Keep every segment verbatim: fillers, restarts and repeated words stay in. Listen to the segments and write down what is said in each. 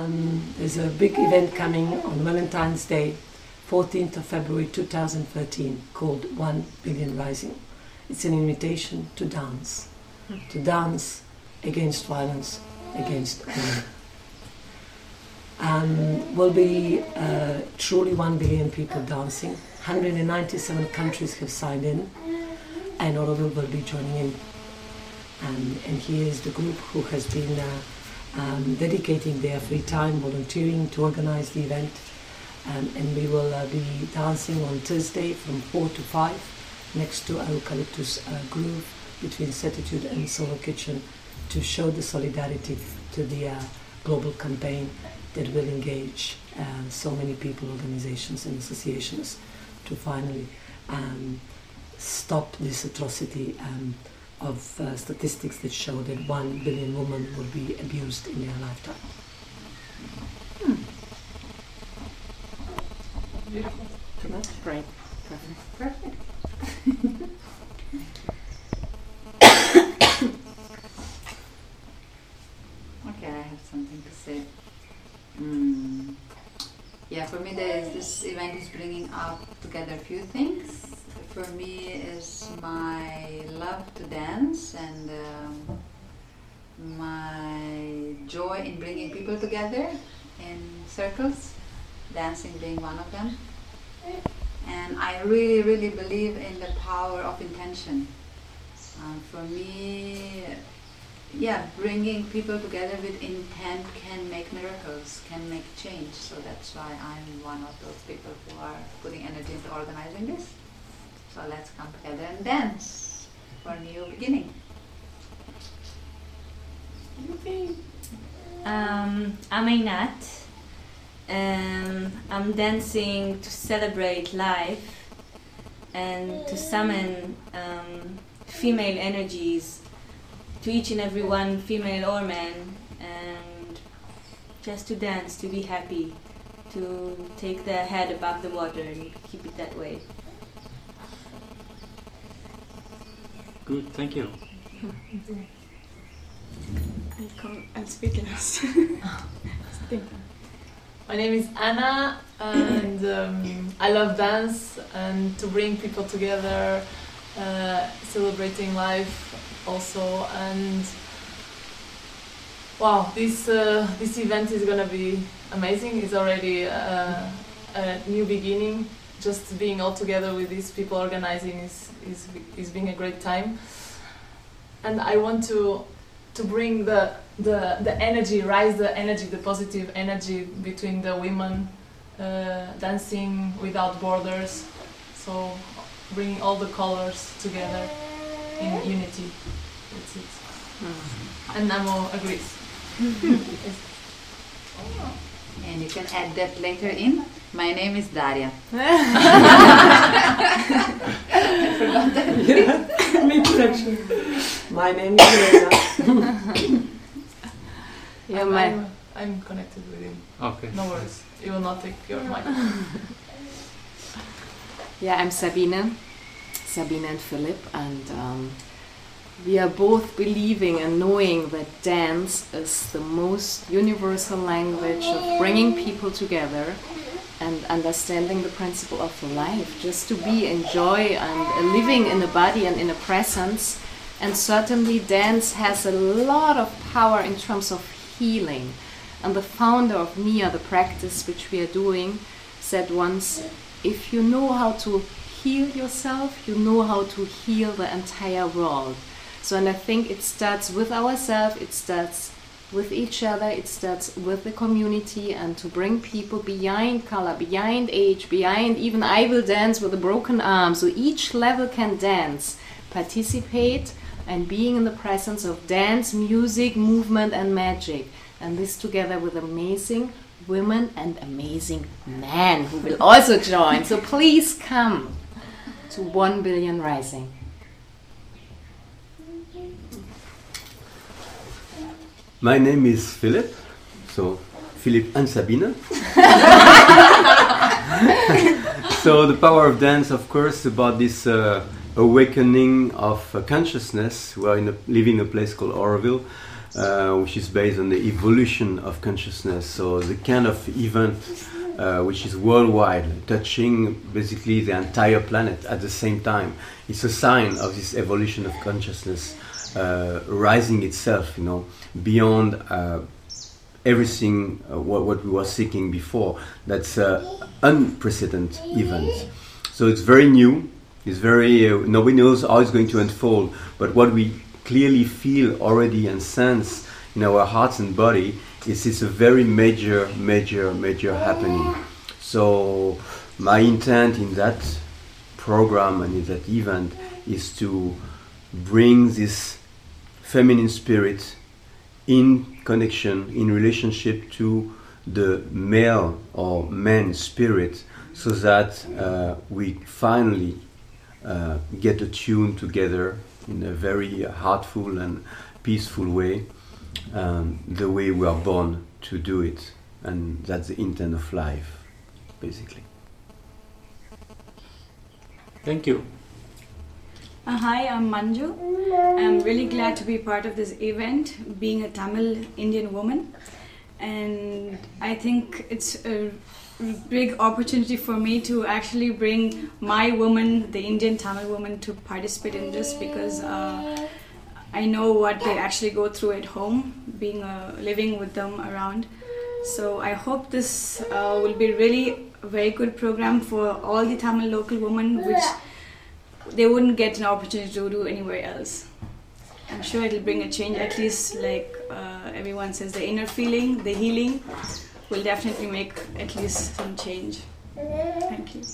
Um, there's a big event coming on Valentine's Day, fourteenth of February two thousand thirteen, called One Billion Rising. It's an invitation to dance, mm. to dance against violence against women. Um, will be uh, truly one billion people dancing. one hundred ninety-seven countries have signed in, and Oroville will be joining in. Um, and here is the group who has been uh, um, dedicating their free time, volunteering to organize the event. Um, and we will uh, be dancing on Thursday from four to five next to Eucalyptus uh, Groove between Certitude and Solar Kitchen to show the solidarity to the uh, global campaign that will engage uh, so many people, organizations and associations to finally um, stop this atrocity um, of uh, statistics that show that one billion women will be abused in their lifetime. Hmm. Beautiful. Too much? Great. Perfect. Perfect. Okay, I have something to say. Mm. Yeah, for me there is, this event is bringing up together a few things. For me is my love to dance and um, my joy in bringing people together in circles, dancing being one of them. And I really, really believe in the power of intention. Um, for me, yeah, bringing people together with intent can make miracles, can make change. So that's why I'm one of those people who are putting energy into organizing this. So let's come together and dance for a new beginning. Um, I'm Einat. Um, I'm dancing to celebrate life and to summon um, female energies to each and every one, female or man, and just to dance, to be happy, to take the head above the water and keep it that way. Good, thank you. I'm speaking. My name is Anna, and um, I love dance and to bring people together, uh, celebrating life also. And wow, this uh, this event is gonna be amazing. It's already uh, a new beginning. Just being all together with these people organizing is is is being a great time. And I want to to bring the the the energy, rise the energy, the positive energy between the women, uh, dancing without borders. So bringing all the colors together in unity. That's it. Mm. And Namo agrees. And you can add that later in. My name is Daria. I forgot that. Yeah, me too actually. My name is Elena. Yeah, I'm, I'm, I'm connected with him. Okay. No worries. You will not take your mic. Yeah, I'm Sabine. Sabine and Philip, and um, we are both believing and knowing that dance is the most universal language of bringing people together and understanding the principle of life, just to be in joy and living in a body and in a presence. And certainly dance has a lot of power in terms of healing. And the founder of Nia, the practice which we are doing, said once, if you know how to heal yourself, you know how to heal the entire world. So, and I think it starts with ourselves, it starts with each other, it starts with the community, and to bring people beyond color, beyond age, beyond even I will dance with a broken arm. So each level can dance, participate, and being in the presence of dance, music, movement and magic. And this together with amazing women and amazing men who will also join. So please come to One Billion Rising. My name is Philip, so Philip and Sabine. So the power of dance, of course, about this uh, awakening of uh, consciousness. We are in a, living in a place called Oroville, uh, which is based on the evolution of consciousness. So the kind of event uh, which is worldwide, touching basically the entire planet at the same time. It's a sign of this evolution of consciousness, uh, rising itself, you know, beyond uh, everything uh, what, what we were seeking before. That's an unprecedented event. So it's very new. It's very uh, nobody knows how it's going to unfold. But what we clearly feel already and sense in our hearts and body is it's a very major, major, major happening. So my intent in that program and in that event is to bring this feminine spirit in connection, in relationship to the male or man spirit, so that uh, we finally uh, get attuned together in a very heartful and peaceful way, um, the way we are born to do it. And that's the intent of life, basically. Thank you. Uh, hi, I'm Manju. I'm really glad to be part of this event, being a Tamil Indian woman. And I think it's a big opportunity for me to actually bring my woman, the Indian Tamil woman, to participate in this, because uh, I know what they actually go through at home, being uh, living with them around. So I hope this uh, will be really a very good program for all the Tamil local women, which they wouldn't get an opportunity to do anywhere else. I'm sure it'll bring a change, at least like uh, everyone says, the inner feeling, the healing will definitely make at least some change. Thank you.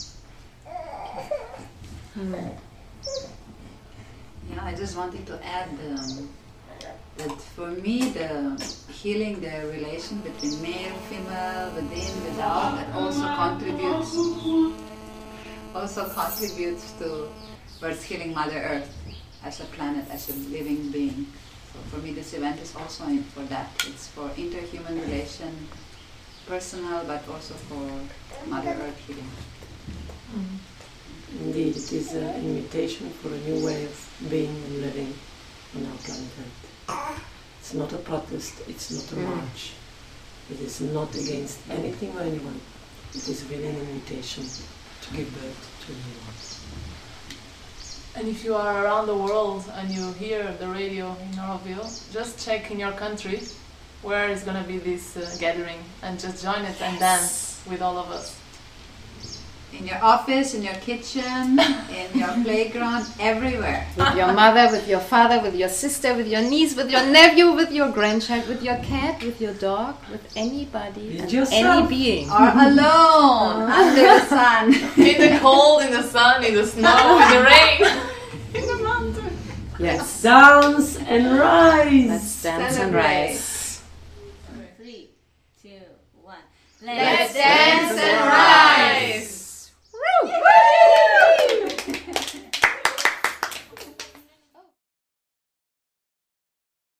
Yeah, I just wanted to add um, that for me the healing the relation between male, female, within, without, that also contributes also contributes to Earth healing Mother Earth as a planet, as a living being. So for me this event is also in for that. It's for interhuman relation, personal, but also for Mother Earth healing. Mm. Indeed, it is an invitation for a new way of being and living on our planet Earth. It's not a protest, it's not a march. It is not against anything or anyone. It is really an invitation to give birth to a new one. And if you are around the world and you hear the radio in Auroville, just check in your country where is going to be this uh, gathering, and just join it and dance with all of us. In your office, in your kitchen, in your playground, everywhere. With your mother, with your father, with your sister, with your niece, with your nephew, with your grandchild, with your cat, with your dog, with anybody, and any being. Or alone, under the sun. In the cold, in the sun, in the snow, in the rain, in the mountain. Yes. Dance and rise! Let's dance and Celebrate. rise. Three, two, one. Let's dance and rise!